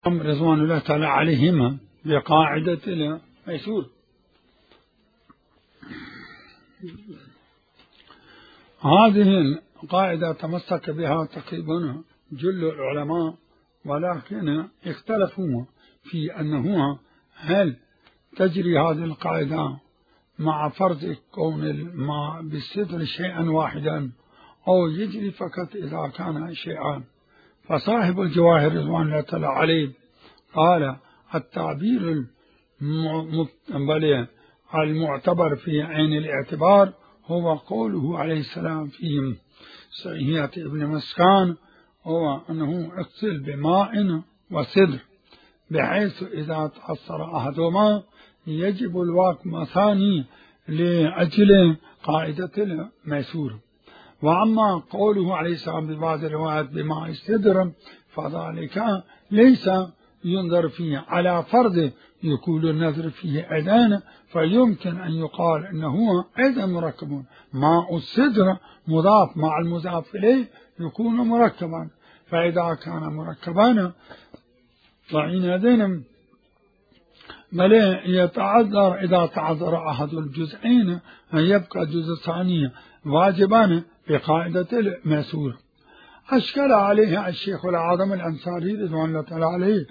رضوان الله تعالى عليهما بقاعدة الميسور. هذه القاعدة تمسك بها تقريبا جل العلماء، ولكن اختلفوا في أنه هل تجري هذه القاعدة مع فرض كون الماء بالصدر شيئا واحدا أو يجري فقط إذا كان شيئا. فصاحب الجواهر رضوان الله تعالى عليه قال التعبير المعتبر في عين الاعتبار هو قوله عليه السلام في صحيحية ابن مسكان، هو أنه اغسل بماء وسدر، بحيث إذا تأثر أحدهما يجب الوقت ثاني لأجل قاعدة الميسور. وأما قوله عليه السلام ببعض الروايات بماء السدر فذلك ليس ينظر فيه على فرض يكون النظر فيه أيضا، فيمكن أن يقال أنه أيضا مركب. ماء السدر مضاف مع المضاف إليه يكون مركبا، فإذا كان مركبا فحينئذ بل يتعذر إذا تعذر أحد الجزئين أن يبقى الجزء الثاني واجبا بقاعدة الميسور. أشكل عليه الشيخ العظم الأنصاري رضوان الله تعالى عليه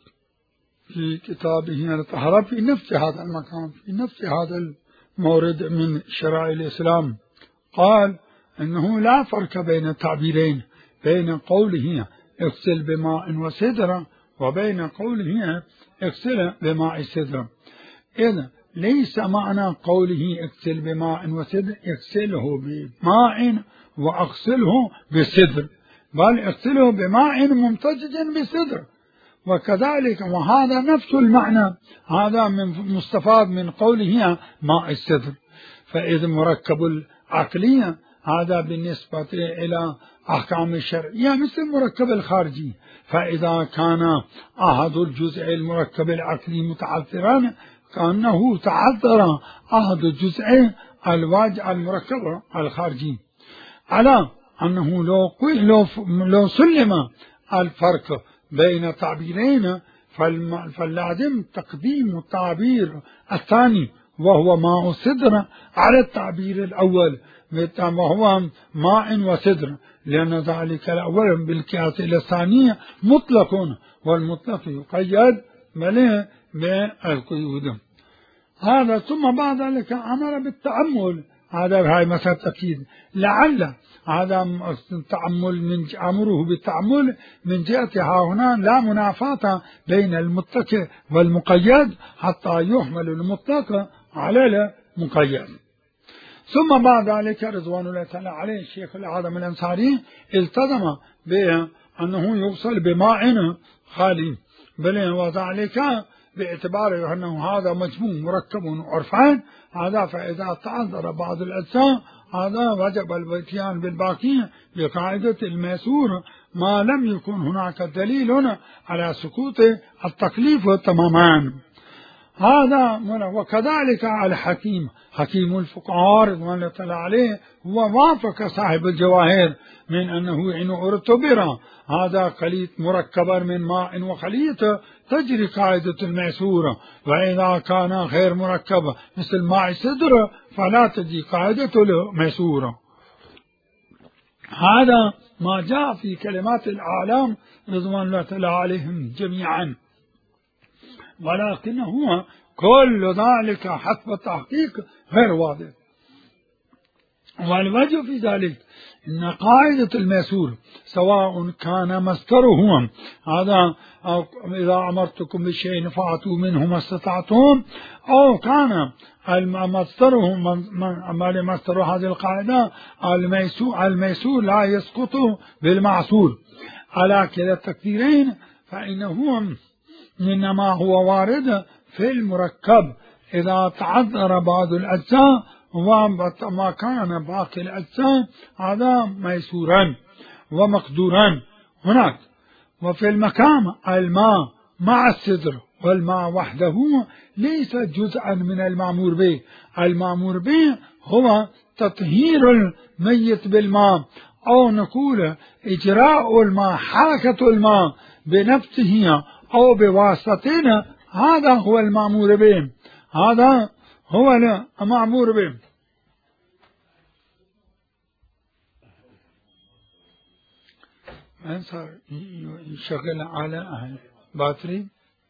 في كتابه الطهارة في نفس هذا المكان، في نفس هذا المورد من شرائع الإسلام، قال إنه لا فرق بين التعبيرين، بين قوله اغسل بماء وسدر وبين قوله اغسل بماء سدر. إذا ليس معنى قوله اغسل بماء وسدر اغسله بماء واغسله بسدر، بل اغسله بماء ممتزج بسدر، وكذلك وهذا نفس المعنى، هذا من مستفاد من قوله ماء السدر. فإذا مركب العقلية هذا بالنسبة إلى أحكام الشرعية مثل المركب الخارجي، فإذا كان أحد الجزء المركب العقلي متعذرا كأنه تعذر أحد الجزء المركب الخارجي، على أنه لو سلم الفرق بين تعبيرين فاللازم تقديم التعبير الثاني وهو ماء السدر على التعبير الأول وهو ماء وسدر، لأن ذلك الأول بالقياس إلى الثاني مطلق، والمطلق يقيد بالقيود. هذا ثم بعد ذلك أمر بالتأمل، هذا هاي مسألة تأكيد، لعل هذا التأمل من أمره بالتأمل من جهة هنا لا منافاة بين المطلق والمقيد حتى يحمل المطلق على المقيد. ثم بعد ذلك رضوان الله تعالى عليه الشيخ العظم الأنصاري التزم بأنه يوصل بماء خالي، بل وذلك باعتبار أنه هذا مجموع مركب عرفان، هذا فإذا تعذر بعض الأجزاء هذا وجب الاتيان بالباقي بقاعدة الميسور ما لم يكن هناك دليل على سقوط التكليف تماما. هذا وكذلك الحكيم حكيم الفقهاء رضوان الله تعالى عليه هو وافق صاحب الجواهر من أنه إن اعتبر هذا خليط مركبا من ماء وخليط تجري قاعدة الميسور، وإذا كان غير مركب مثل ماء السدر فلا تجري قاعدة الميسور. هذا ما جاء في كلمات الأعلام رضوان الله تعالى عليهم جميعا، ولكنه كل ذلك حسب التحقيق غير واضح. والوجه في ذلك إن قاعدة الميسور سواء كان مصدره هذا إذا أمرتكم بشيء فأتوا منه ما استطعتم، أو كان مصدر هذه القاعدة الميسور لا يسقط بالمعسور. على كلا التقديرين فإنه إنما هو وارد في المركب إذا تعذر بعض الأجزاء وما كان باقي الأجزاء هذا ميسورا ومقدورا هناك. وفي المقام الماء مع السدر والماء وحده ليس جزءا من المأمور به، المأمور به هو تطهير الميت بالماء، أو نقول إجراء الماء حركة الماء بنفسه أو بواسطتنا، هذا هو المأمور به، هذا هو المأمور به. من صار يشغل على باتري؟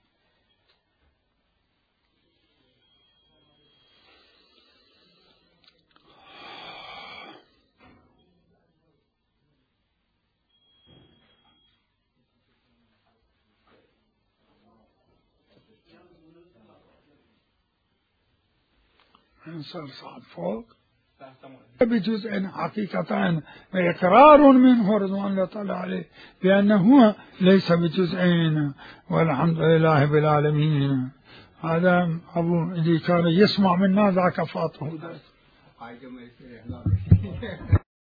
من صار صعد فوق بجزء حقيقة، وإقرار منه رضوان الله تعالى عليه بأنه ليس بجزئين، والحمد لله بالعالمين. هذا أبو اللي كان يسمع منا ذاك فاطه ذاك.